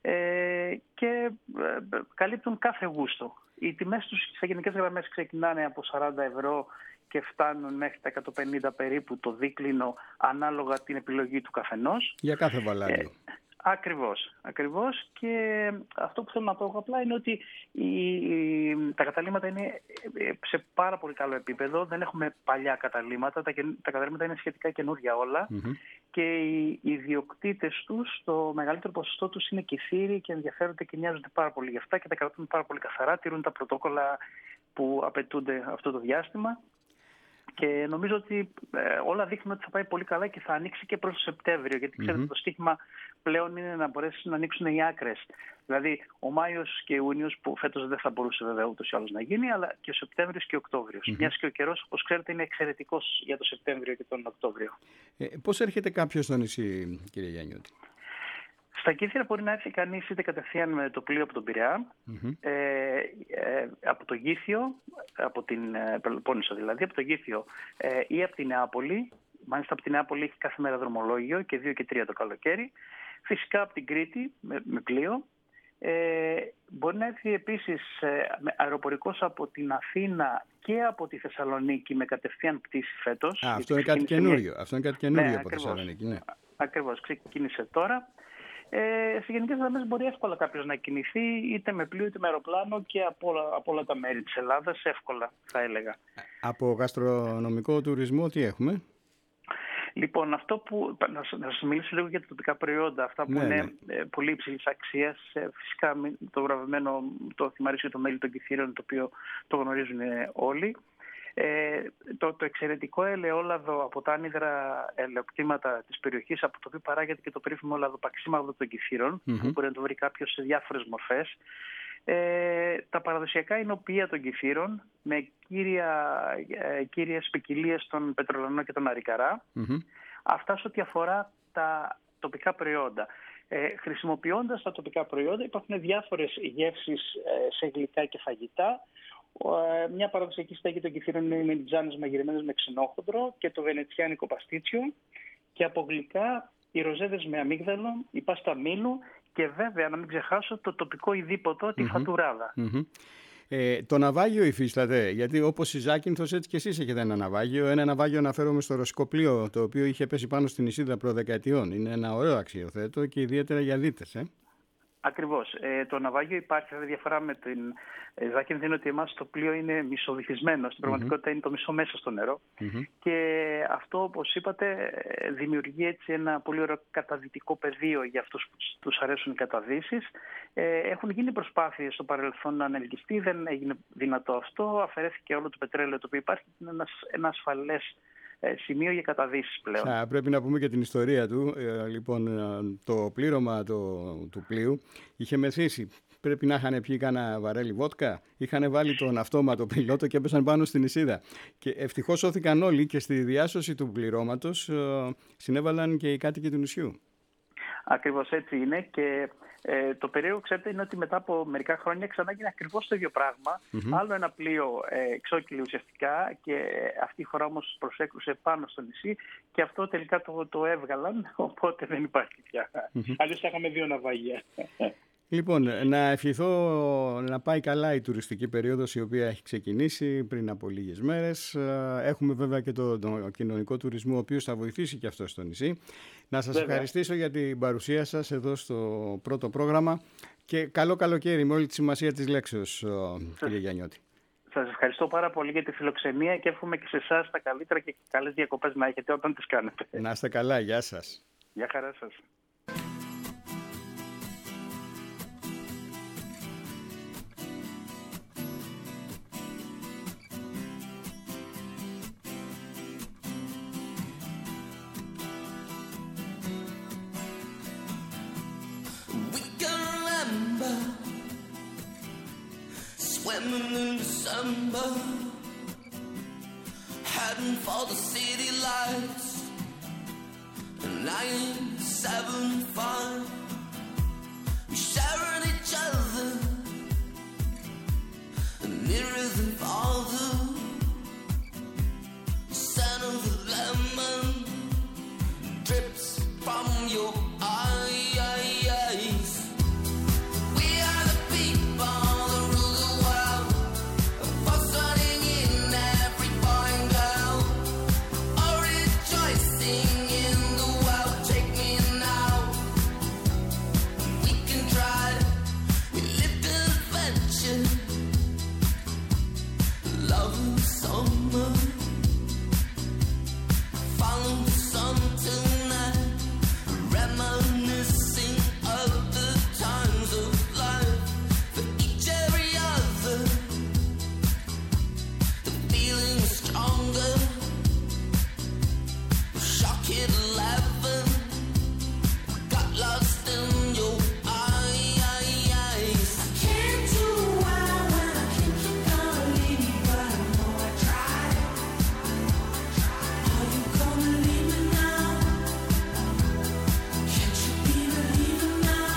ε, και ε, καλύπτουν κάθε γούστο. Οι τιμές τους σε γενικές γραμμές ξεκινάνε από σαράντα ευρώ και φτάνουν μέχρι τα εκατόν πενήντα περίπου το δίκλινο, ανάλογα την επιλογή του καθενός. Για κάθε βαλάνιο. Ε, Ακριβώς, ακριβώς. Και αυτό που θέλω να πω απλά είναι ότι η, η, τα καταλύματα είναι σε πάρα πολύ καλό επίπεδο. Δεν έχουμε παλιά καταλύματα. Τα, τα καταλύματα είναι σχετικά καινούργια όλα. Mm-hmm. Και οι, οι ιδιοκτήτες τους, το μεγαλύτερο ποσοστό τους είναι κηφίροι και ενδιαφέρονται και νοιάζονται πάρα πολύ γι' αυτά και τα κρατούν πάρα πολύ καθαρά, τηρούν τα πρωτόκολλα που απαιτούνται αυτό το διάστημα. Και νομίζω ότι ε, όλα δείχνουν ότι θα πάει πολύ καλά και θα ανοίξει και προς το Σεπτέμβριο. Γιατί ξέρετε, mm-hmm. το στίχημα πλέον είναι να μπορέσει να ανοίξουν οι άκρες. Δηλαδή, ο Μάιος και Ιούνιος, που φέτος δεν θα μπορούσε βέβαια ούτως ή άλλως να γίνει, αλλά και ο Σεπτέμβριος και ο Οκτώβριος. Mm-hmm. Μιας και ο καιρός, όπως ξέρετε, είναι εξαιρετικός για το Σεπτέμβριο και τον Οκτώβριο. Ε, πώς έρχεται κάποιος στο νησί, κύριε Γιαννιώτη? Στα Κύθυρα μπορεί να έρθει κανείς είτε κατευθείαν με το πλοίο από τον Πειραιά, mm-hmm. ε, ε, από το Γήθιο, από την ε, Πελοπόννησο δηλαδή, από το Γήθιο ε, ή από την Νεάπολη. Μάλιστα από την Νεάπολη έχει κάθε μέρα δρομολόγιο και δύο και τρία το καλοκαίρι. Φυσικά από την Κρήτη με, με πλοίο. Ε, μπορεί να έρθει επίσης ε, αεροπορικός από την Αθήνα και από τη Θεσσαλονίκη με κατευθείαν πτήση φέτος. Α, αυτό είναι κάτι καινούριο. Μια... Αυτό είναι κάτι καινούριο ναι, από τη Θεσσαλονίκη. Ναι. Ακριβώς, ξεκίνησε τώρα. Ε, σε γενικές γραμμές μπορεί εύκολα κάποιος να κινηθεί είτε με πλοίο είτε με αεροπλάνο και από όλα, από όλα τα μέρη της Ελλάδας, εύκολα θα έλεγα. Από γαστρονομικό τουρισμό τι έχουμε? Λοιπόν, αυτό που, να, να σας μιλήσω λίγο για τα τοπικά προϊόντα, αυτά που ναι, είναι ναι. Ε, πολύ υψηλής αξίας. Ε, φυσικά το βραβευμένο, το θυμαρίσιο το μέλι των Κηφείρων, το οποίο το γνωρίζουν όλοι. Ε, το, το εξαιρετικό ελαιόλαδο από τα άνυδρα ελαιοκτήματα της περιοχής, από το οποίο παράγεται και το περίφημο λαδοπαξίμαδο των Κηφείρων, mm-hmm. που μπορεί να το βρει κάποιος σε διάφορες μορφές. Ε, τα παραδοσιακά εινοποιεία των Κηφείρων με κύρια, ε, κύριες ποικιλίες των πετρολανό και των αρικαρά. Mm-hmm. Αυτά σε ό,τι αφορά τα τοπικά προϊόντα. Ε, χρησιμοποιώντας τα τοπικά προϊόντα υπάρχουν διάφορες γεύσεις ε, σε γλυκά και φαγητά. Μια παραδοσιακή στέγη των Κηφείρων είναι οι μελιτζάνες μαγειρεμένες με ξενόχοντρο και το βενετσιάνικο παστίτσιο. Και από γλυκά οι ροζέδες με αμύγδαλο, η πάστα μήλου και βέβαια να μην ξεχάσω το τοπικό ειδήποτο, τη mm-hmm. φατουράδα. Mm-hmm. Ε, το ναυάγιο υφίσταται, γιατί όπως η Ζάκυνθος έτσι και εσείς έχετε ένα ναυάγιο. Ένα ναυάγιο αναφέρομαι στο ρωσικό πλοίο, το οποίο είχε πέσει πάνω στην νησίδα προδεκαετιών. Είναι ένα ωραίο αξιοθέτο και ιδιαίτερα για δίτες. Ε. Ακριβώς. Ε, το ναυάγιο υπάρχει, δηλαδή διαφορά με την ε, Ζάκυνθη είναι ότι εμάς το πλοίο είναι μισοβυθισμένο. Στην πραγματικότητα mm-hmm. είναι το μισό μέσα στο νερό. Mm-hmm. Και αυτό, όπως είπατε, δημιουργεί έτσι ένα πολύ ωραίο καταδυτικό πεδίο για αυτούς που τους αρέσουν οι καταδύσεις. Ε, έχουν γίνει προσπάθειες στο παρελθόν να ανελκυστεί, δεν έγινε δυνατό αυτό. Αφαιρέθηκε όλο το πετρέλαιο το οποίο υπάρχει. Είναι ένας, ένα ασφαλές σημείο για καταδύσεις πλέον. Θα πρέπει να πούμε και την ιστορία του. Ε, λοιπόν, το πλήρωμα το, του πλοίου είχε μεθύσει. Πρέπει να είχαν πιει κάνα βαρέλι βότκα. Είχαν βάλει τον αυτόματο πιλότο και έπεσαν πάνω στην νησίδα. Και ευτυχώς σώθηκαν όλοι και στη διάσωση του πληρώματος ε, συνέβαλαν και οι κάτοικοι του νησιού. Ακριβώς έτσι είναι και ε, το περίεργο, ξέρετε, είναι ότι μετά από μερικά χρόνια ξανά έγινε ακριβώς το ίδιο πράγμα. Mm-hmm. Άλλο ένα πλοίο ε, εξόκυλη ουσιαστικά και αυτή η φορά όμως προσέκρουσε πάνω στο νησί και αυτό τελικά το, το έβγαλαν, οπότε δεν υπάρχει πια. Mm-hmm. Αλλιώς θα είχαμε δύο ναυάγια. Λοιπόν, να ευχηθώ να πάει καλά η τουριστική περίοδος η οποία έχει ξεκινήσει πριν από λίγες μέρες. Έχουμε βέβαια και το, το κοινωνικό τουρισμό ο οποίος θα βοηθήσει και αυτό στο νησί. Να σας βέβαια. ευχαριστήσω για την παρουσία σας εδώ στο πρώτο πρόγραμμα και καλό καλοκαίρι με όλη τη σημασία της λέξεως, κύριε Γιαννιώτη. Σας ευχαριστώ πάρα πολύ για τη φιλοξενία και εύχομαι και σε εσάς τα καλύτερα και καλές διακοπές να έχετε όταν τις κάνετε. Να είστε καλά, γεια σας. Γεια χαρά σας. Swim Jamming in December, heading for the city lights. nine seven five, we sharing each other, nearer than farther. The scent of the lemon drips from your eyes. We are the people that rule the world, buzzing in every boy and girl, all rejoicing in the world. Take me now, we can try. We live in adventure, love in summer, follow the sun tonight, reminiscing of the times of life. For each every other, the feeling is stronger. Shock at eleven, got lost in your eyes. I can't do well when I think you're gonna leave me, but I know I tried. Are you gonna leave me now? Can't you be believing now?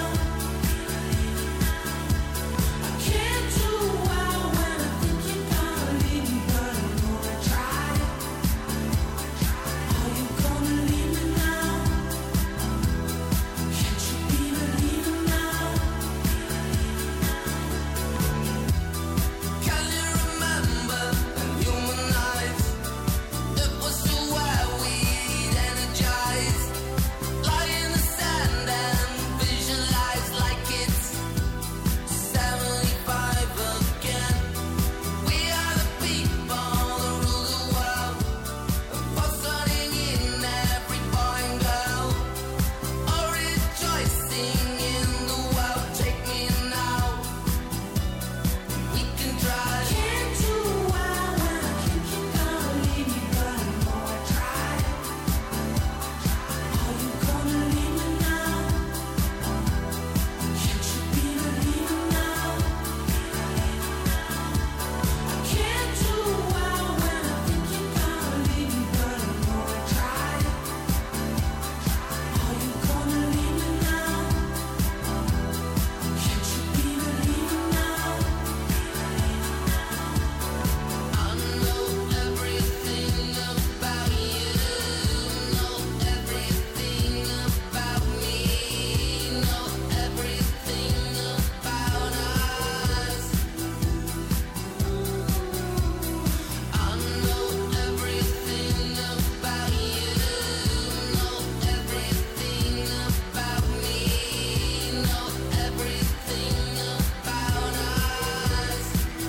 I can't do well when I think you're gonna leave me, but I know I tried. Are you gonna leave me now? Can't you be believing now? Can you remember in human eyes? It was so where we'd energize, lie in the sand and visualize like it's seventy-five again. We are the people that rule the world, buzzing in every boy and girl, all rejoicing in the world. Take me now, we can try. Can't do well when I think you're gonna leave me, but I know I tried. Are you gonna leave me now? Can't you be believing now? I can't do well when I think you're gonna leave me, but I know I tried. Are you gonna leave me now? Can't you be believing now? I know everything about you, know everything about me, know everything about us. I know everything about you, know everything about me, know everything about us.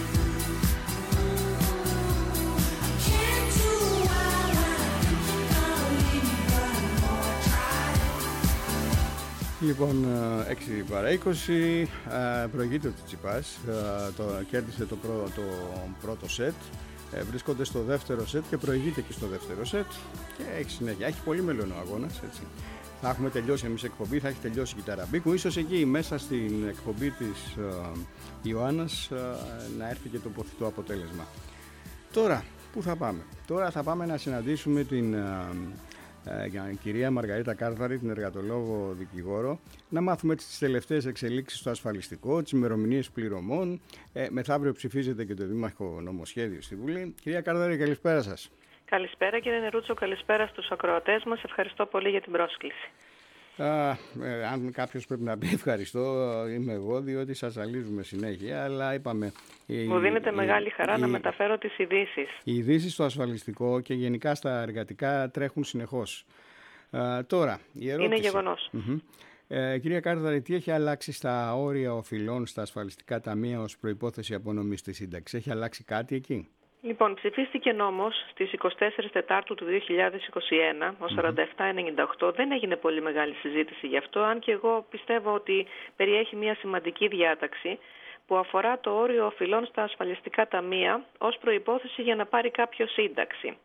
I can't do well when I think you're gonna leave me, but I know I tried. Λοιπόν, ε, έξι παρά είκοσι, ε, προηγείται ο Τσιτσιπάς, ε, το, κέρδισε το, πρω, το πρώτο σετ, ε, βρίσκονται στο δεύτερο σετ και προηγείται και στο δεύτερο σετ και έχει συνέχεια. Έχει πολύ μέλλον ο αγώνας, έτσι. Θα έχουμε τελειώσει εμείς εκπομπή, θα έχει τελειώσει η Ταραμπίκου, ίσως εκεί μέσα στην εκπομπή της ε, Ιωάννας ε, να έρθει και το ποθητό αποτέλεσμα. Τώρα, πού θα πάμε? Τώρα θα πάμε να συναντήσουμε την ε, ε, κυρία Μαργαρίτα Κάρδαρη, την εργατολόγο δικηγόρο, να μάθουμε τις τελευταίες εξελίξεις στο ασφαλιστικό, τις ημερομηνίες πληρωμών. Ε, μεθαύριο ψηφίζεται και το δήμαρχο νομοσχέδιο στη Βουλή. Κυρία Κάρδαρη, καλησπέρα σας. Καλησπέρα κύριε Νερούτσο, καλησπέρα στους ακροατές μας. Ευχαριστώ πολύ για την πρόσκληση. Α, ε, αν κάποιος πρέπει να πει ευχαριστώ, είμαι εγώ, διότι σας αλύζουμε συνέχεια, αλλά είπαμε... Μου δίνεται η, μεγάλη χαρά η, να μεταφέρω τις ειδήσεις. Οι ειδήσεις στο ασφαλιστικό και γενικά στα εργατικά τρέχουν συνεχώς. Α, τώρα, η ερώτηση... Είναι γεγονός. Mm-hmm. Ε, κυρία Κάρδαρη, τι έχει αλλάξει στα όρια οφειλών στα ασφαλιστικά ταμεία ως προϋπόθεση απονομής της σύνταξης? Έχει αλλάξει κάτι εκεί? Λοιπόν, ψηφίστηκε νόμος στις εικοστή τέταρτη Τετάρτου του δύο χιλιάδες είκοσι ένα, ο σαράντα επτά ενενήντα οκτώ. Δεν έγινε πολύ μεγάλη συζήτηση γι' αυτό, αν και εγώ πιστεύω ότι περιέχει μια σημαντική διάταξη που αφορά το όριο οφειλών στα ασφαλιστικά ταμεία ως προϋπόθεση για να πάρει κάποιο σύνταξη.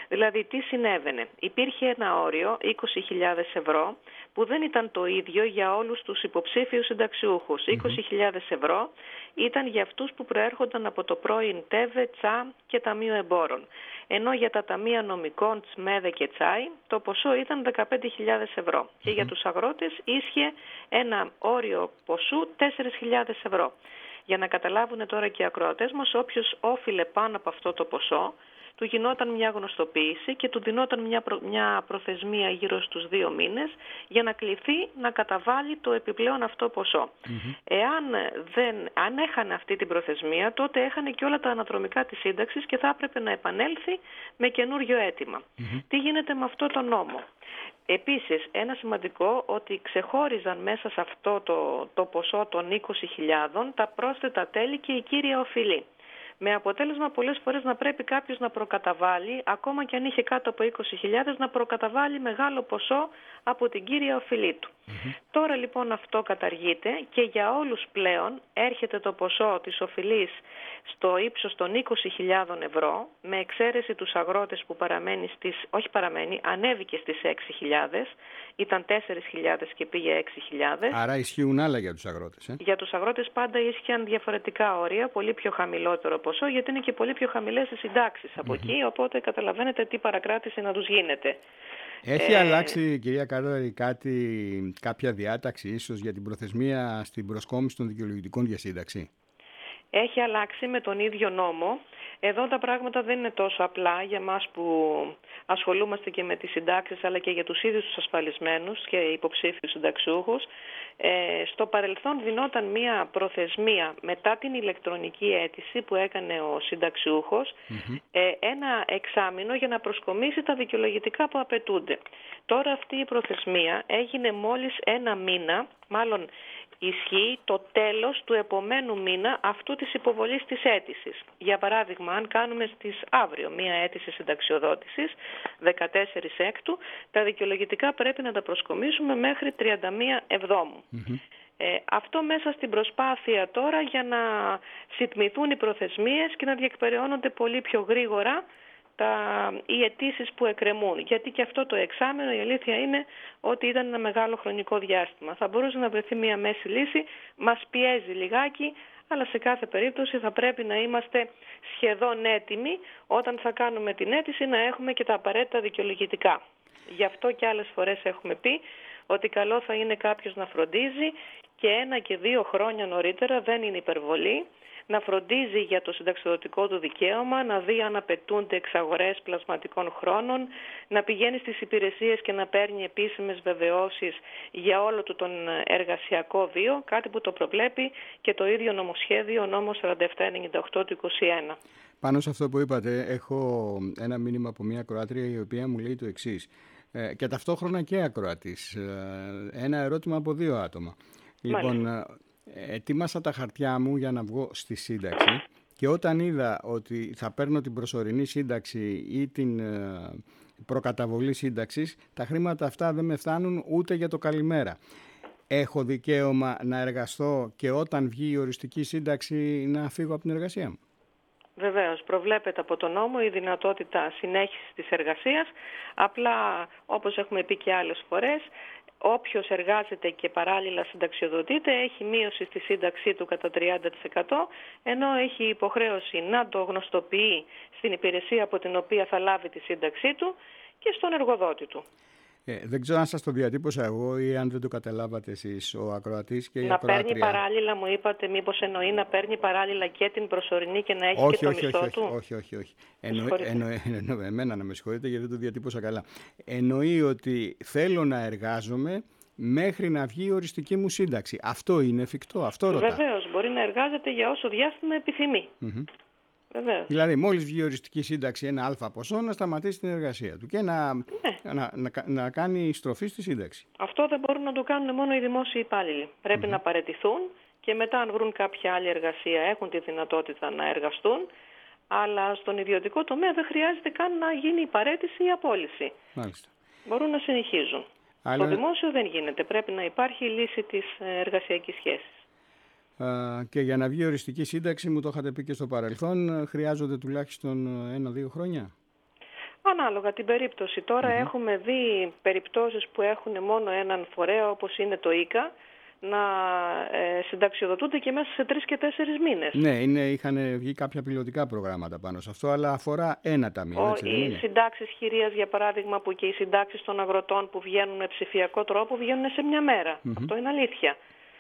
Δηλαδή, τι συνέβαινε. Υπήρχε ένα όριο είκοσι χιλιάδες ευρώ που δεν ήταν το ίδιο για όλους τους υποψήφιους συνταξιούχους. Mm-hmm. είκοσι χιλιάδες ευρώ ήταν για αυτούς που προέρχονταν από το πρώην ΤΕΒΕ, ΤΣΑ και Ταμείο Εμπόρων. Ενώ για τα ταμεία νομικών, ΤΣΜΕΔΕ και ΤΣΑΙ, το ποσό ήταν δεκαπέντε χιλιάδες ευρώ. Mm-hmm. Και για τους αγρότες ίσχυε ένα όριο ποσού τέσσερις χιλιάδες ευρώ. Για να καταλάβουν τώρα και οι ακροατές μας, όποιος όφιλε πάνω από αυτό το ποσό, του γινόταν μια γνωστοποίηση και του δινόταν μια, προ... μια προθεσμία γύρω στους δύο μήνες για να κληθεί να καταβάλει το επιπλέον αυτό ποσό. Mm-hmm. Εάν δεν... αν έχανε αυτή την προθεσμία, τότε έχανε και όλα τα αναδρομικά της σύνταξης και θα έπρεπε να επανέλθει με καινούριο αίτημα. Mm-hmm. Τι γίνεται με αυτό το νόμο? Επίσης, ένα σημαντικό ότι ξεχώριζαν μέσα σε αυτό το, το ποσό των είκοσι χιλιάδων τα πρόσθετα τέλη και η κύρια οφειλή. Με αποτέλεσμα πολλές φορές να πρέπει κάποιος να προκαταβάλει, ακόμα και αν είχε κάτω από είκοσι χιλιάδες, να προκαταβάλει μεγάλο ποσό από την κύρια οφειλή του. Mm-hmm. Τώρα λοιπόν αυτό καταργείται και για όλους πλέον έρχεται το ποσό της οφειλής στο ύψος των είκοσι χιλιάδων ευρώ, με εξαίρεση τους αγρότες που παραμένει στις, όχι παραμένει, ανέβηκε στις έξι χιλιάδες, ήταν τέσσερις χιλιάδες και πήγε έξι χιλιάδες. Άρα ισχύουν άλλα για τους αγρότες. Ε? Για τους αγρότες πάντα ίσχυαν διαφορετικά όρια, πολύ πιο χαμηλότερο ποσό, γιατί είναι και πολύ πιο χαμηλές οι συντάξεις από mm-hmm. εκεί, οπότε καταλαβαίνετε τι παρακράτηση να τους γίνεται. Έχει ε... αλλάξει, κυρία Καρδάρη, κάτι, κάποια διάταξη ίσως για την προθεσμία στην προσκόμιση των δικαιολογητικών για σύνταξη? Έχει αλλάξει με τον ίδιο νόμο. Εδώ τα πράγματα δεν είναι τόσο απλά για μας που ασχολούμαστε και με τις συντάξεις, αλλά και για τους ίδιους τους ασφαλισμένους και υποψήφιους συνταξιούχους. Ε, στο παρελθόν δινόταν μία προθεσμία μετά την ηλεκτρονική αίτηση που έκανε ο συνταξιούχος, mm-hmm. ε, ένα εξάμηνο για να προσκομίσει τα δικαιολογητικά που απαιτούνται. Τώρα αυτή η προθεσμία έγινε μόλις ένα μήνα, μάλλον ισχύει το τέλος του επομένου μήνα αυτού της υποβολής της αίτησης. Για παράδειγμα, αν κάνουμε στις αύριο μία αίτηση συνταξιοδότησης, δεκατέσσερις Έκτου, τα δικαιολογητικά πρέπει να τα προσκομίσουμε μέχρι τριάντα μία Εβδόμου. Mm-hmm. Ε, αυτό μέσα στην προσπάθεια τώρα για να συντμηθούν οι προθεσμίες και να διεκπεραιώνονται πολύ πιο γρήγορα τα, οι αιτήσεις που εκκρεμούν. Γιατί και αυτό το εξάμηνο η αλήθεια είναι ότι ήταν ένα μεγάλο χρονικό διάστημα. Θα μπορούσε να βρεθεί μια μέση λύση, μας πιέζει λιγάκι, αλλά σε κάθε περίπτωση θα πρέπει να είμαστε σχεδόν έτοιμοι όταν θα κάνουμε την αίτηση να έχουμε και τα απαραίτητα δικαιολογητικά. Γι' αυτό και άλλες φορές έχουμε πει ότι καλό θα είναι κάποιος να φροντίζει και ένα και δύο χρόνια νωρίτερα, δεν είναι υπερβολή, να φροντίζει για το συνταξιδοτικό του δικαίωμα, να δει αν απαιτούνται εξαγορές πλασματικών χρόνων, να πηγαίνει στις υπηρεσίες και να παίρνει επίσημες βεβαιώσεις για όλο του τον εργασιακό βίο, κάτι που το προβλέπει και το ίδιο νομοσχέδιο, νόμος σαράντα επτά ενενήντα οκτώ του είκοσι ένα. Πάνω σε αυτό που είπατε, έχω ένα μήνυμα από μια ακροάτρια η οποία μου λέει το εξής, ε, και ταυτόχρονα και ακροατής, ε, ένα ερώτημα από δύο άτομα. Λοιπόν, ετοίμασα τα χαρτιά μου για να βγω στη σύνταξη και όταν είδα ότι θα παίρνω την προσωρινή σύνταξη ή την προκαταβολή σύνταξης, τα χρήματα αυτά δεν με φτάνουν ούτε για το καλημέρα. Έχω δικαίωμα να εργαστώ και όταν βγει η οριστική σύνταξη να φύγω από την εργασία μου? Βεβαίως, προβλέπεται από τον νόμο η δυνατότητα συνέχισης της εργασίας, απλά όπως έχουμε πει και άλλες φορές, όποιος εργάζεται και παράλληλα συνταξιοδοτείται έχει μείωση στη σύνταξή του κατά τριάντα τοις εκατό, ενώ έχει υποχρέωση να το γνωστοποιεί στην υπηρεσία από την οποία θα λάβει τη σύνταξή του και στον εργοδότη του. Ε, δεν ξέρω αν σας το διατύπωσα εγώ ή αν δεν το καταλάβατε εσείς, ο ακροατής και η να ακροάτρια. Παίρνει παράλληλα, μου είπατε, μήπως εννοεί να παίρνει παράλληλα και την προσωρινή και να έχει όχι, και το όχι, μισθό όχι, του. Όχι, όχι, όχι. Εννο, εννο, εννο, εμένα να με συγχωρείτε γιατί δεν το διατύπωσα καλά. Εννοεί ότι θέλω να εργάζομαι μέχρι να βγει η οριστική μου σύνταξη. Αυτό είναι εφικτό, αυτό ρωτά. Βεβαίως, μπορεί να εργάζεται για όσο διάστημα επιθυμεί. Mm-hmm. Βεβαίως. Δηλαδή, μόλις βγει η οριστική σύνταξη ένα αλφα ποσό, να σταματήσει την εργασία του και να, ναι. να, να, να κάνει στροφή στη σύνταξη. Αυτό δεν μπορούν να το κάνουν μόνο οι δημόσιοι υπάλληλοι. Πρέπει mm-hmm. να παραιτηθούν και μετά, αν βρουν κάποια άλλη εργασία, έχουν τη δυνατότητα να εργαστούν. Αλλά στον ιδιωτικό τομέα δεν χρειάζεται καν να γίνει η παραίτηση ή η απόλυση. Μάλιστα. Μπορούν να συνεχίζουν. Αλλά... Στο δημόσιο δεν γίνεται. Πρέπει να υπάρχει η λύση της εργασιακής σχέσης. Uh, και για να βγει οριστική σύνταξη, μου το είχατε πει και στο παρελθόν, χρειάζονται τουλάχιστον ένα-δύο χρόνια. Ανάλογα την περίπτωση. Τώρα mm-hmm. έχουμε δει περιπτώσεις που έχουν μόνο έναν φορέα, όπως είναι το ΙΚΑ, να ε, συνταξιοδοτούνται και μέσα σε τρεις και τέσσερις μήνες. Ναι, είναι, είχαν βγει κάποια πιλωτικά προγράμματα πάνω σε αυτό, αλλά αφορά ένα ταμείο. Έτσι, οι συντάξεις χειρίας, για παράδειγμα, που και οι συντάξεις των αγροτών που βγαίνουν με ψηφιακό τρόπο, βγαίνουν σε μια μέρα. Mm-hmm. Αυτό είναι αλήθεια.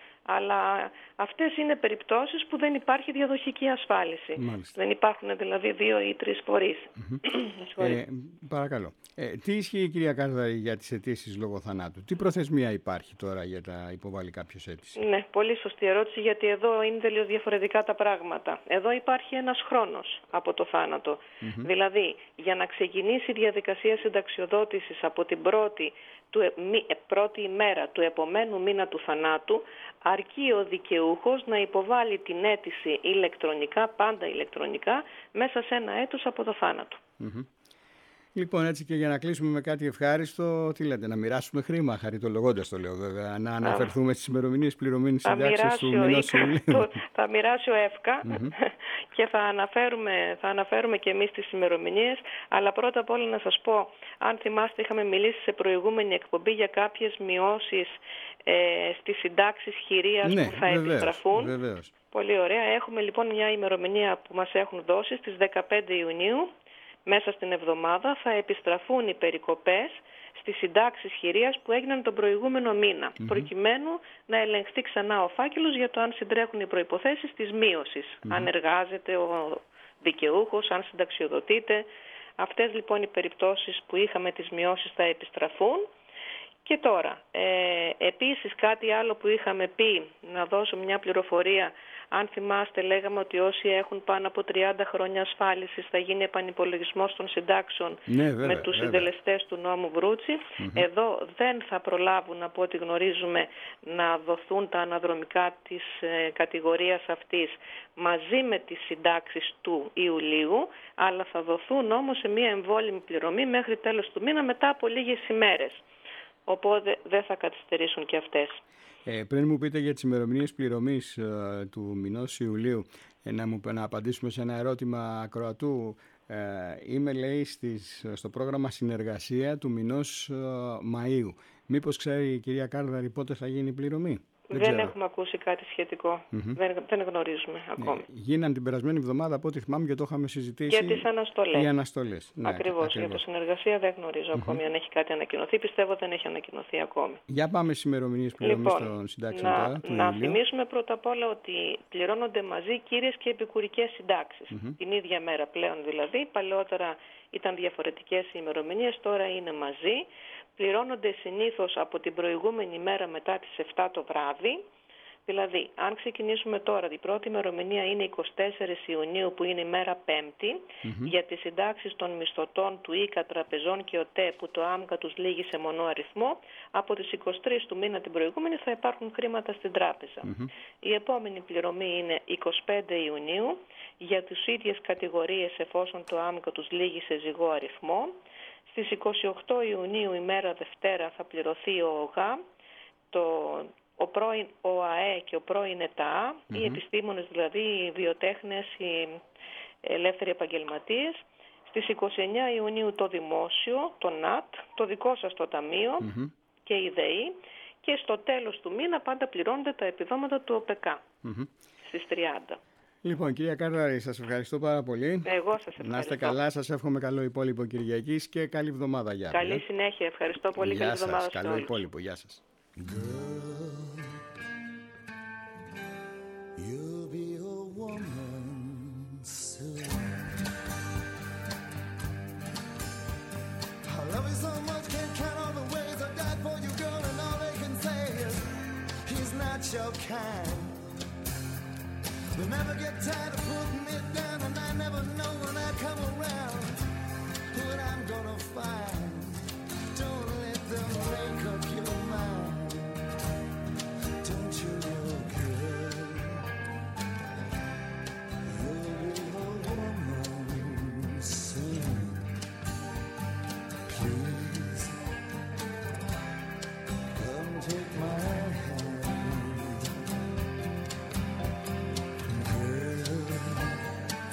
Αλλά αυτές είναι περιπτώσεις που δεν υπάρχει διαδοχική ασφάλιση. Μάλιστα. Δεν υπάρχουν δηλαδή δύο ή τρεις φορείς. Mm-hmm. ε, παρακαλώ. Ε, τι ισχύει, κυρία Κάρδαρη, για τις αιτήσεις λόγω θανάτου? Τι προθεσμία υπάρχει τώρα για να υποβάλει κάποιος αίτηση? Ναι, πολύ σωστή ερώτηση, γιατί εδώ είναι τελείως διαφορετικά τα πράγματα. Εδώ υπάρχει ένας χρόνος από το θάνατο. Mm-hmm. Δηλαδή, για να ξεκινήσει η διαδικασία συνταξιοδότησης από την πρώτη, του, πρώτη ημέρα του επομένου μήνα του θανάτου, αρκεί ο δικαιούχος να υποβάλει την αίτηση ηλεκτρονικά, πάντα ηλεκτρονικά, μέσα σε ένα έτος από το θάνατο. Mm-hmm. Λοιπόν, έτσι και για να κλείσουμε με κάτι ευχάριστο, τι λέτε, να μοιράσουμε χρήμα, χαριτολογώντας το λέω βέβαια, να αναφερθούμε στις ημερομηνίες πληρωμής συντάξεως του μηνός Ιουλίου. Θα μοιράσει ο ΕΦΚΑ mm-hmm. και θα αναφέρουμε, θα αναφέρουμε και εμείς τις ημερομηνίες, αλλά πρώτα απ' όλα να σας πω, αν θυμάστε είχαμε μιλήσει σε προηγούμενη εκπομπή για κάποιες μειώσεις ε, στις συντάξεις χειρίας ναι, που θα βεβαίως, επιστραφούν. Βεβαίως. Πολύ ωραία. Έχουμε λοιπόν μια ημερομηνία που μας έχουν δώσει στις δεκαπέντε Ιουνίου. Μέσα στην εβδομάδα θα επιστραφούν οι περικοπές στις συντάξεις χειρίας που έγιναν τον προηγούμενο μήνα, mm-hmm. προκειμένου να ελεγχθεί ξανά ο φάκελος για το αν συντρέχουν οι προϋποθέσεις της μείωσης. Mm-hmm. Αν εργάζεται ο δικαιούχος, αν συνταξιοδοτείται. Αυτές λοιπόν οι περιπτώσεις που είχαμε τις μειώσεις θα επιστραφούν. Και τώρα, ε, επίσης κάτι άλλο που είχαμε πει, να δώσω μια πληροφορία. Αν θυμάστε, λέγαμε ότι όσοι έχουν πάνω από τριάντα χρόνια ασφάλισης θα γίνει επανυπολογισμός των συντάξεων ναι, βέβαια, με τους βέβαια. συντελεστές του νόμου Βρούτσι. Mm-hmm. Εδώ δεν θα προλάβουν, από ό,τι γνωρίζουμε, να δοθούν τα αναδρομικά της ε, κατηγορίας αυτής μαζί με τις συντάξεις του Ιουλίου, αλλά θα δοθούν όμως σε μια εμβόλυμη πληρωμή μέχρι τέλος του μήνα μετά από λίγες ημέρες. Οπότε δεν θα καθυστερήσουν και αυτές. Ε, πριν μου πείτε για τις ημερομηνίες πληρωμής ε, του μηνός Ιουλίου, ε, να μου να απαντήσουμε σε ένα ερώτημα ακροατού. Ε, είμαι, λέει, στις, στο πρόγραμμα συνεργασία του μηνός ε, Μαΐου. Μήπως ξέρει η κυρία Κάρδαρη πότε θα γίνει η πληρωμή? Δεν, δεν έχουμε ακούσει κάτι σχετικό. Mm-hmm. Δεν, δεν γνωρίζουμε ακόμη. Ναι, γίναν την περασμένη εβδομάδα, από ό,τι θυμάμαι, και το είχαμε συζητήσει. Για τις αναστολές. Οι αναστολές. Ναι, ακριβώς. ακριβώς. Για το συνεργασία δεν γνωρίζω mm-hmm. ακόμη αν έχει κάτι ανακοινωθεί. Πιστεύω δεν έχει ανακοινωθεί ακόμη. Για πάμε στις ημερομηνίες πληρωμής λοιπόν, των συντάξεων να, τώρα, του να Ιουλίου. θυμίσουμε πρώτα απ' όλα ότι πληρώνονται μαζί κύριες και επικουρικές συντάξεις. Mm-hmm. Την ίδια μέρα πλέον δηλαδή. Παλαιότερα ήταν διαφορετικές οι ημερομηνίες, τώρα είναι μαζί. Πληρώνονται συνήθως από την προηγούμενη μέρα μετά τις επτά το βράδυ. Δηλαδή, αν ξεκινήσουμε τώρα, η πρώτη ημερομηνία είναι εικοστή τέταρτη Ιουνίου, που είναι η μέρα Πέμπτη, mm-hmm. για τις συντάξεις των μισθωτών του ΙΚΑ, τραπεζών και ΟΤΕ που το άμκα τους λύγει σε μονό αριθμό. Από τις εικοστή τρίτη του μήνα την προηγούμενη θα υπάρχουν χρήματα στην τράπεζα. Mm-hmm. Η επόμενη πληρωμή είναι εικοστή πέμπτη Ιουνίου για τις ίδιες κατηγορίες, εφόσον το άμκα τους λύγει σε ζυγό αριθμό. Στις εικοστή όγδοη Ιουνίου, ημέρα Δευτέρα, θα πληρωθεί ο ΟΓΑ, το ο πρώην ΟΑΕ και ο πρώην ΕΤΑ, mm-hmm. οι επιστήμονες δηλαδή, οι βιοτέχνες, οι ελεύθεροι επαγγελματίες. Στις εικοστή ενάτη Ιουνίου το δημόσιο, το ΝΑΤ, το δικό σας το ταμείο mm-hmm. και η ΔΕΗ, και στο τέλος του μήνα πάντα πληρώνονται τα επιδόματα του ΟΠΕΚΑ mm-hmm. στις τριάντα. Λοιπόν, κυρία Κάρδαρη, σας ευχαριστώ πάρα πολύ. Εγώ σας ευχαριστώ. Να είστε καλά, σας εύχομαι καλό υπόλοιπο Κυριακής και καλή εβδομάδα για Καλή συνέχεια, ευχαριστώ πολύ. Γεια καλή σας, εβδομάδα καλό υπόλοιπο, γεια σας. You'll be a woman soon. I love you so much, can't count all the ways I died for you, girl, and all they can say is he's not your kind. They never get tired of putting it down, and I never know when I come around what I'm gonna find. Don't let them make up your mind. Don't you look good? You'll be a woman soon. Please come take my hand, girl.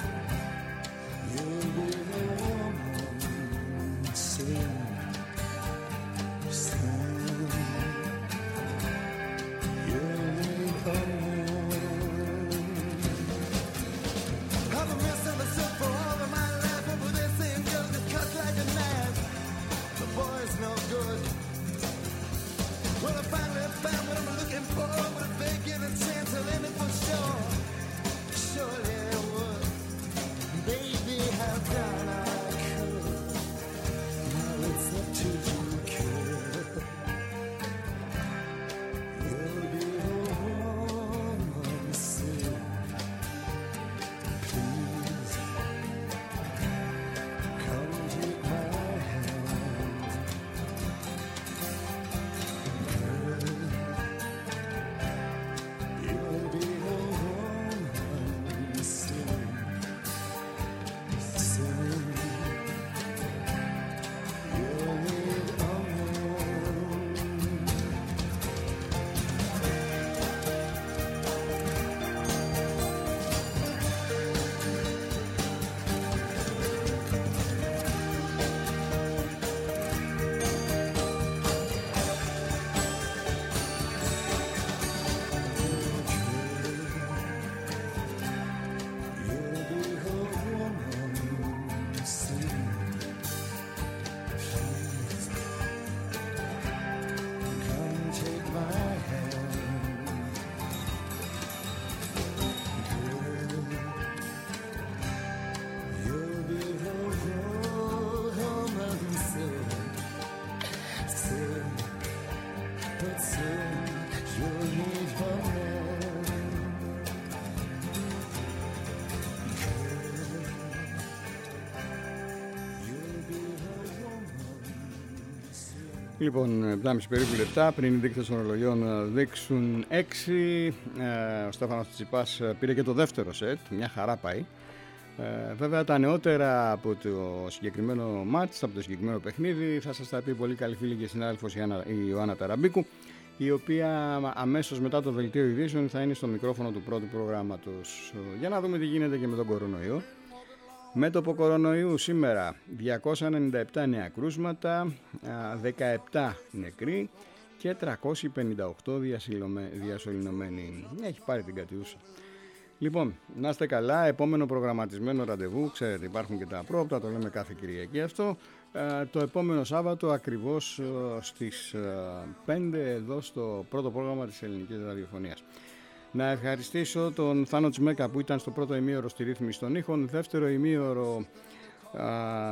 Λοιπόν, επτά και μισή περίπου λεπτά πριν οι δείκτες των ορολογιών δείξουν έξι. Ε, ο Στέφανος Τσιτσιπάς πήρε και το δεύτερο σετ, μια χαρά πάει. Ε, βέβαια τα νεότερα από το συγκεκριμένο μάτς, από το συγκεκριμένο παιχνίδι, θα σας τα πει πολύ καλή φίλη και συνάδελφος η Ιωάννα Ταραμπίκου, η οποία αμέσως μετά το δελτίο ειδήσεων θα είναι στο μικρόφωνο του πρώτου προγράμματος. Για να δούμε τι γίνεται και με τον κορονοϊό. Μέτωπο κορονοϊού σήμερα διακόσια ενενήντα επτά νέα κρούσματα, δεκαεπτά νεκροί και τριακόσιοι πενήντα οκτώ διασωληνωμένοι. Έχει πάρει την κατιούσα. Λοιπόν, να είστε καλά, επόμενο προγραμματισμένο ραντεβού, ξέρετε υπάρχουν και τα πρόοπτα, το λέμε κάθε Κυριακή αυτό, το επόμενο Σάββατο ακριβώς στις πέντε εδώ στο πρώτο πρόγραμμα της Ελληνικής Ραδιοφωνίας. Να ευχαριστήσω τον Θάνο Τσμέκα που ήταν στο πρώτο ημίωρο στη ρύθμιση των ήχων, δεύτερο ημίωρο α,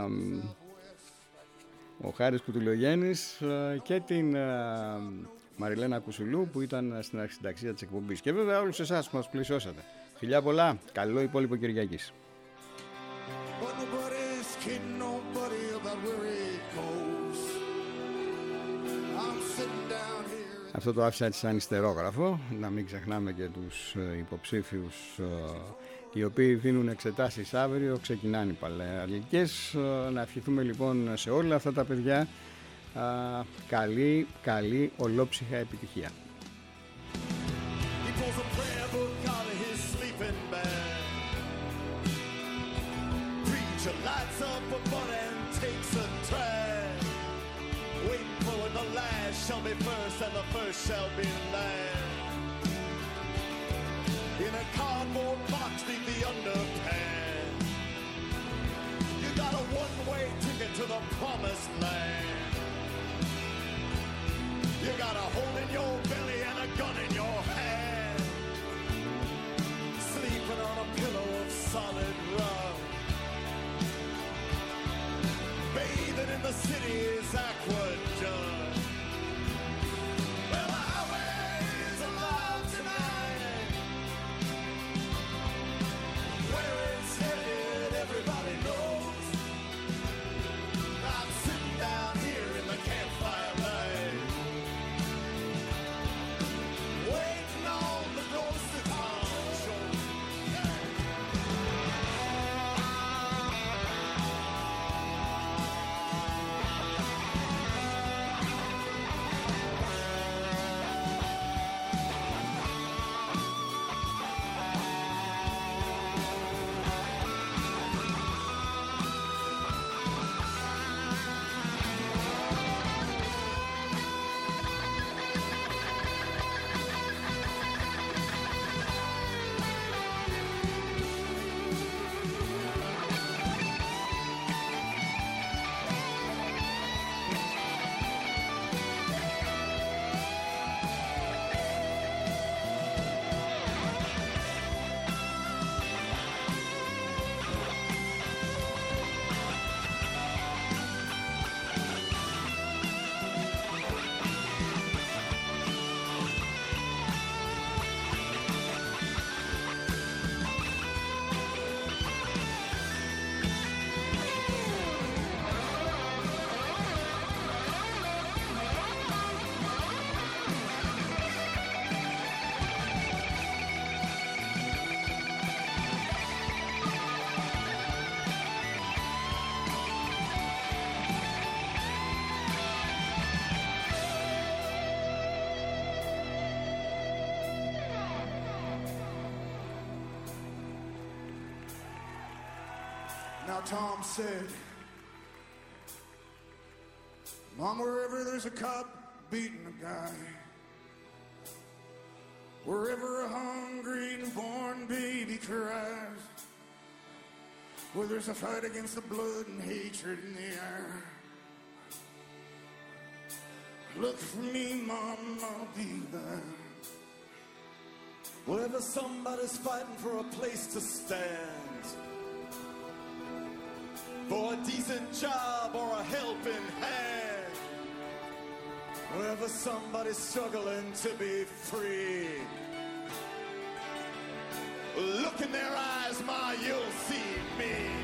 ο Χάρης Κουτουλογέννης και την α, Μαριλένα Κουσουλού που ήταν στην αρχισυνταξία της εκπομπής. Και βέβαια όλους εσάς που μας πλησιώσατε. Φιλιά πολλά, καλό υπόλοιπο Κυριακής. Αυτό το άφησα έτσι σαν ιστερόγραφο, να μην ξεχνάμε και τους υποψήφιους οι οποίοι δίνουν εξετάσεις αύριο, ξεκινάνε οι παλαιαλικές. Να ευχηθούμε λοιπόν σε όλα αυτά τα παιδιά καλή, καλή ολόψυχα επιτυχία. Shall be first and the first shall be last. In a cardboard box beneath the underpants, you got a one-way ticket to the promised land. You got a hole in your belly and a gun in your hand, sleeping on a pillow of solid rock, bathing in the city's aqueduct. Now Tom said, Mom, wherever there's a cop beating a guy, wherever a hungry newborn baby cries, where there's a fight against the blood and hatred in the air, look for me, Mom, I'll be there. Wherever somebody's fighting for a place to stand, for a decent job or a helping hand, wherever somebody's struggling to be free, look in their eyes, Ma, you'll see me.